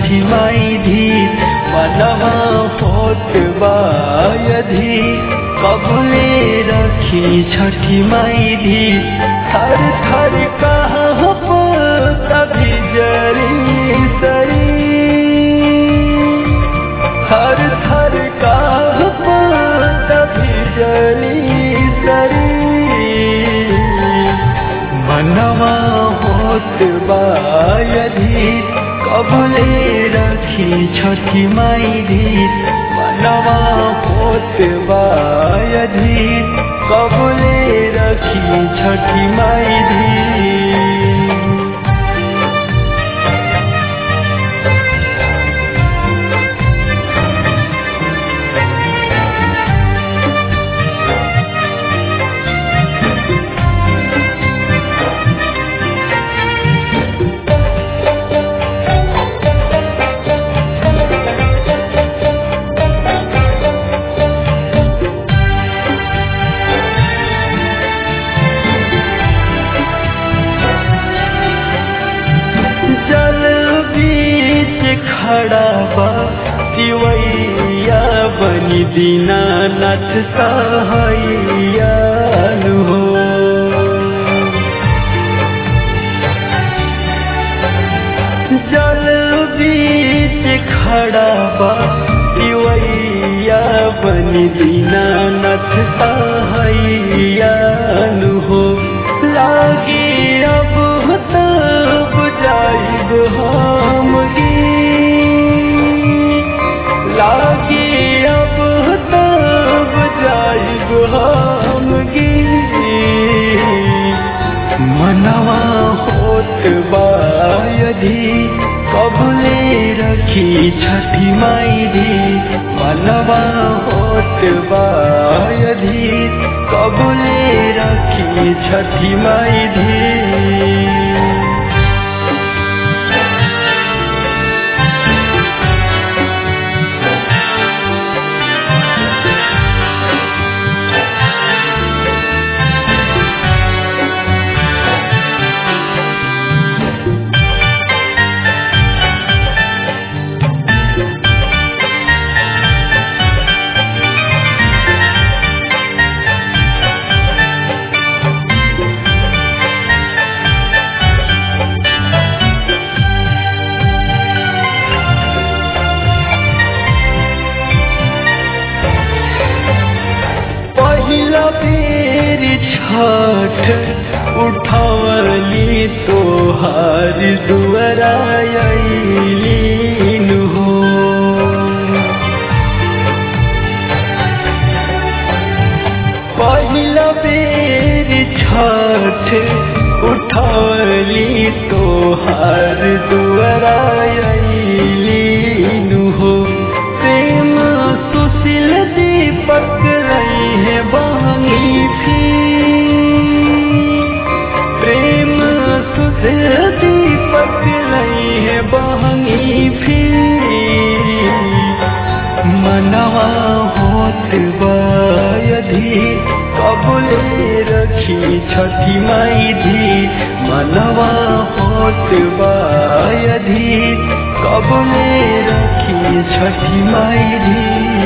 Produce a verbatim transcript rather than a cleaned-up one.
छठी माई धी मनवा होत बायधी कबले रखी छठी माई धी थर थर कहाँ तभी जरी सरी थर थर कहाँ तभी जरी सरी मनवा होत बायधी कबले रखी छठी माई धी मनवा होत बायधी कबले रखी छठी माई धी। खड़ा बा तिवैया बनी दीनानाथ सहाइया हो जल बीच खड़ा बा तिवैया बनी दीनानाथ सहाइया हो लागी अब तब जाइब हम लागे अब तब जाइब हम मनवा होत बायधी कबले रखी छठी माई धी मनवा होत बायधी कबले रखी छठी माई धी। बेर छठ उठवली तोहार दुआरा अइलीन हो पहिला बेर छठ उठवली तोहार दुआरा अइलीन हो प्रेम सुशील दीपक रही है बहनी प्रेम सुशील दीपक रही है बहनी फिर मनवा होत बायधी कबले रखी छठी माई धी मनवा होत बायधी कबले रखी छठी माई धी।